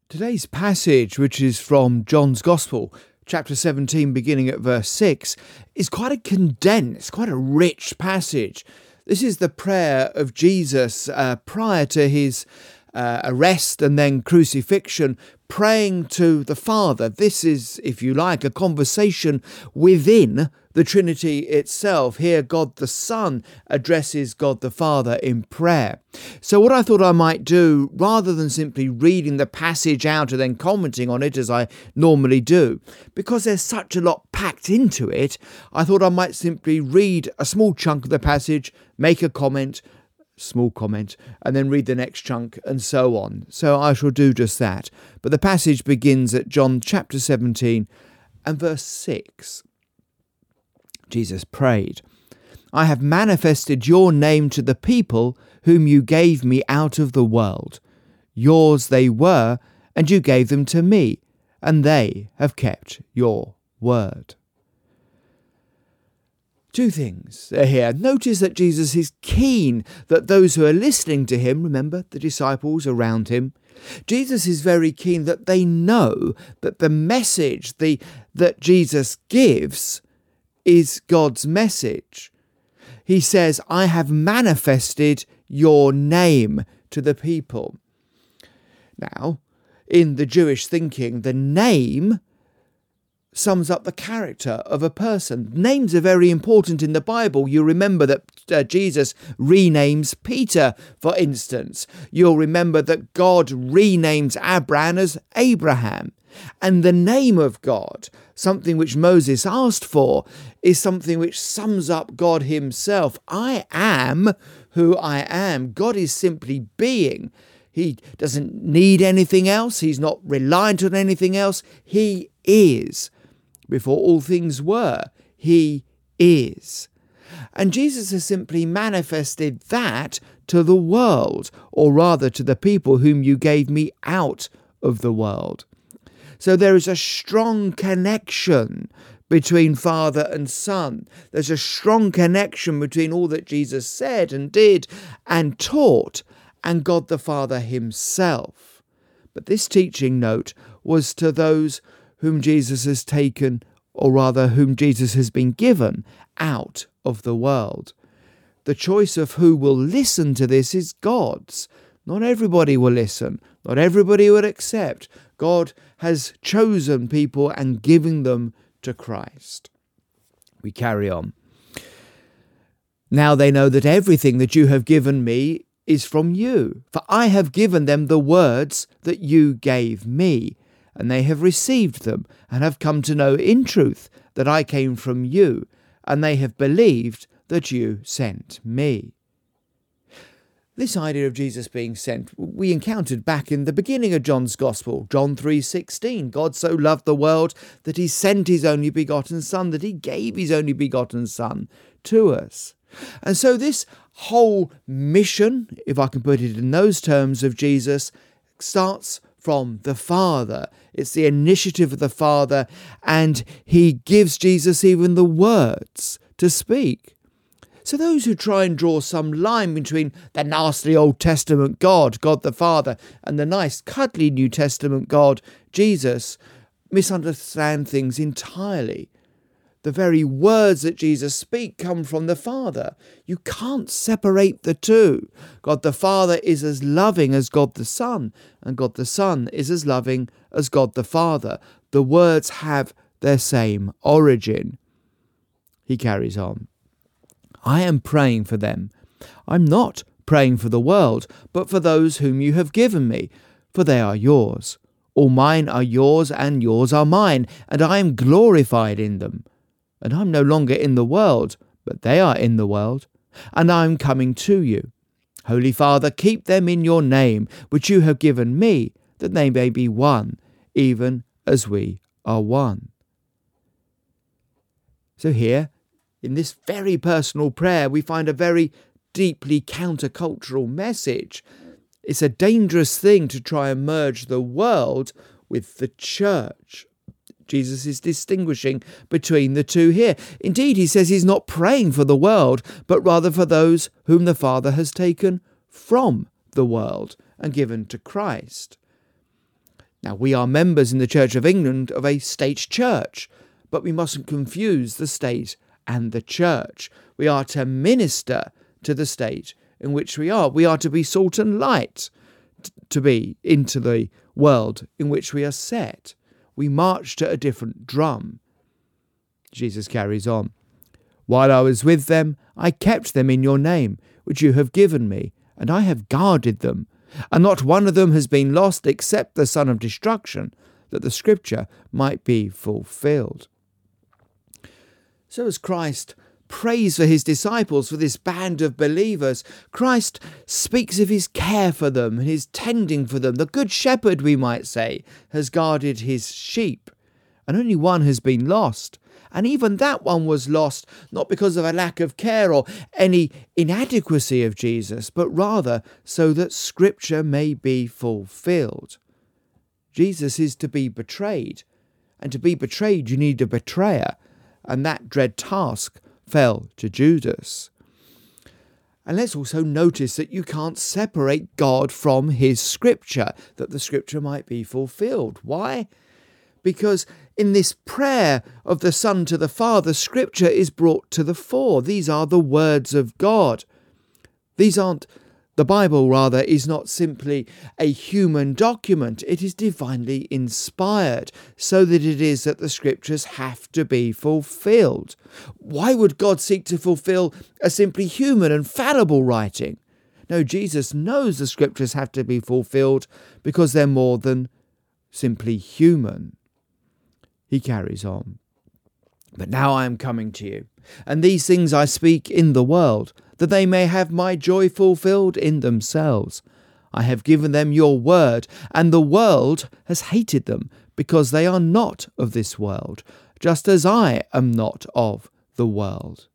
Today's passage, which is from John's Gospel, chapter 17, beginning at verse 6, is quite a condensed, quite a rich passage. This is the prayer of Jesus prior to his arrest and then crucifixion, praying to the Father. This is, if you like, a conversation within the Trinity itself. Here, God the Son addresses God the Father in prayer. So what I thought I might do, rather than simply reading the passage out and then commenting on it as I normally do, because there's such a lot packed into it, I thought I might simply read a small chunk of the passage, make a comment, small comment, and then read the next chunk and so on. So I shall do just that. But the passage begins at John chapter 17 and verse 6. Jesus prayed, "I have manifested your name to the people whom you gave me out of the world. Yours they were, and you gave them to me, and they have kept your word." Two things are here. Notice that Jesus is keen that those who are listening to him, remember the disciples around him, Jesus is very keen that they know that the message that Jesus gives is God's message. He says, "I have manifested your name to the people." Now, in the Jewish thinking, the name sums up the character of a person. Names are very important in the Bible. You remember that Jesus renames Peter, for instance. You'll remember that God renames Abraham as Abraham. And the name of God, something which Moses asked for, is something which sums up God himself. I am who I am. God is simply being. He doesn't need anything else. He's not reliant on anything else. He is. Before all things were, he is. And Jesus has simply manifested that to the world, or rather to the people whom you gave me out of the world. So there is a strong connection between Father and Son. There's a strong connection between all that Jesus said and did and taught and God the Father himself. But this teaching note was to those whom Jesus has taken, or rather whom Jesus has been given, out of the world. The choice of who will listen to this is God's. Not everybody will listen. Not everybody will accept. God has chosen people and given them to Christ. We carry on. "Now they know that everything that you have given me is from you, for I have given them the words that you gave me, and they have received them and have come to know in truth that I came from you, and they have believed that you sent me." This idea of Jesus being sent, we encountered back in the beginning of John's Gospel, John 3:16. God so loved the world that he sent his only begotten Son, that he gave his only begotten Son to us. And so this whole mission, if I can put it in those terms, of Jesus starts from the Father. It's the initiative of the Father, and he gives Jesus even the words to speak. So those who try and draw some line between the nasty Old Testament God, God the Father, and the nice cuddly New Testament God, Jesus, misunderstand things entirely. The very words that Jesus speaks come from the Father. You can't separate the two. God the Father is as loving as God the Son, and God the Son is as loving as God the Father. The words have their same origin. He carries on. "I am praying for them. I'm not praying for the world, but for those whom you have given me, for they are yours. All mine are yours, and yours are mine, and I am glorified in them. And I'm no longer in the world, but they are in the world, and I am coming to you. Holy Father, keep them in your name, which you have given me, that they may be one, even as we are one." So here, in this very personal prayer, we find a very deeply countercultural message. It's a dangerous thing to try and merge the world with the church. Jesus is distinguishing between the two here. Indeed, he says he's not praying for the world, but rather for those whom the Father has taken from the world and given to Christ. Now, we are members in the Church of England of a state church, but we mustn't confuse the state and the church. We are to minister to the state in which we are. We are to be salt and light, to be into the world in which we are set. We march to a different drum. Jesus carries on. While I was with them, I kept them in your name, which you have given me, and I have guarded them. And not one of them has been lost except the son of destruction, that the scripture might be fulfilled. So as Christ prays for his disciples, for this band of believers, Christ speaks of his care for them and his tending for them. The good shepherd, we might say, has guarded his sheep, and only one has been lost. And even that one was lost not because of a lack of care or any inadequacy of Jesus, but rather so that Scripture may be fulfilled. Jesus is to be betrayed, and to be betrayed you need a betrayer, and that dread task fell to Judas. And let's also notice that you can't separate God from his Scripture, that the Scripture might be fulfilled. Why? Because in this prayer of the Son to the Father, Scripture is brought to the fore. These are the words of God. The Bible, rather, is not simply a human document. It is divinely inspired, so that it is that the Scriptures have to be fulfilled. Why would God seek to fulfill a simply human and fallible writing? No, Jesus knows the Scriptures have to be fulfilled because they're more than simply human. He carries on. But now I am coming to you, and these things I speak in the world, that they may have my joy fulfilled in themselves. I have given them your word, and the world has hated them, because they are not of this world, just as I am not of the world.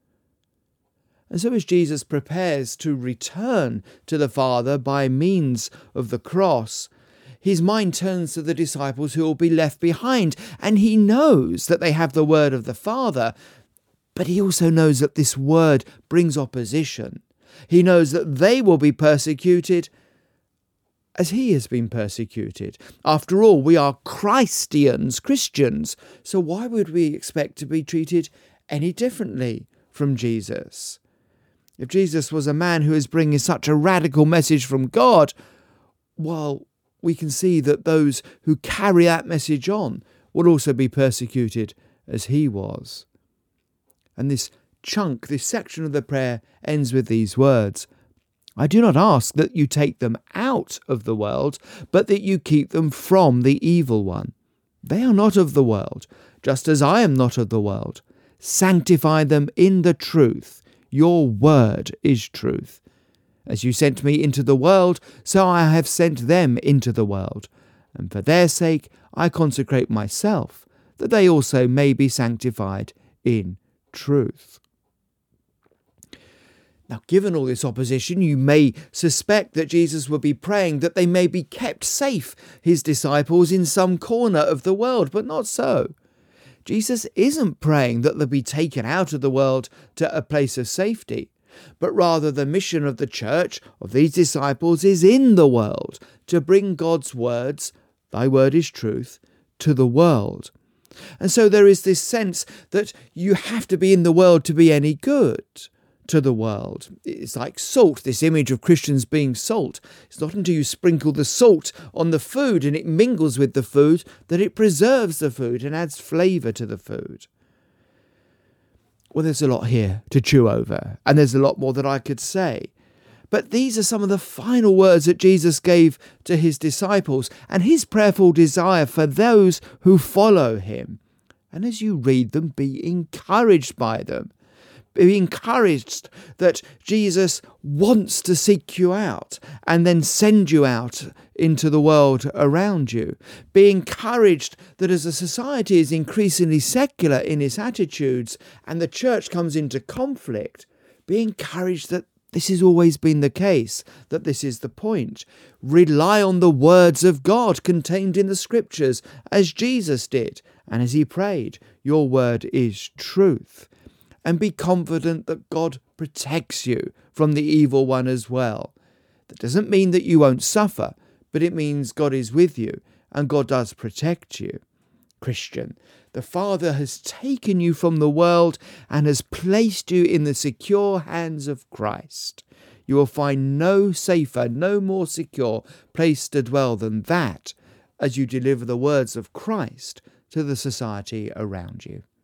And so as Jesus prepares to return to the Father by means of the cross, his mind turns to the disciples who will be left behind, and he knows that they have the word of the Father, but he also knows that this word brings opposition. He knows that they will be persecuted as he has been persecuted. After all, we are Christians, Christians, so why would we expect to be treated any differently from Jesus? If Jesus was a man who is bringing such a radical message from God, well, we can see that those who carry that message on will also be persecuted as he was. And this section of the prayer ends with these words: I do not ask that you take them out of the world, but that you keep them from the evil one. They are not of the world, just as I am not of the world. Sanctify them in the truth. Your word is truth. As you sent me into the world, so I have sent them into the world. And for their sake I consecrate myself, that they also may be sanctified in truth. Now, given all this opposition, you may suspect that Jesus would be praying that they may be kept safe, his disciples, in some corner of the world, but not so. Jesus isn't praying that they'll be taken out of the world to a place of safety, but rather the mission of the church, of these disciples, is in the world, to bring God's words, thy word is truth, to the world. And so there is this sense that you have to be in the world to be any good to the world. It's like salt, this image of Christians being salt. It's not until you sprinkle the salt on the food and it mingles with the food that it preserves the food and adds flavour to the food. Well, there's a lot here to chew over, and there's a lot more that I could say. But these are some of the final words that Jesus gave to his disciples and his prayerful desire for those who follow him. And as you read them, be encouraged by them. Be encouraged that Jesus wants to seek you out and then send you out into the world around you. Be encouraged that as a society is increasingly secular in its attitudes and the church comes into conflict, be encouraged that this has always been the case, that this is the point. Rely on the words of God contained in the Scriptures, as Jesus did, and as he prayed, your word is truth. And be confident that God protects you from the evil one as well. That doesn't mean that you won't suffer, but it means God is with you and God does protect you. Christian, the Father has taken you from the world and has placed you in the secure hands of Christ. You will find no safer, no more secure place to dwell than that as you deliver the words of Christ to the society around you.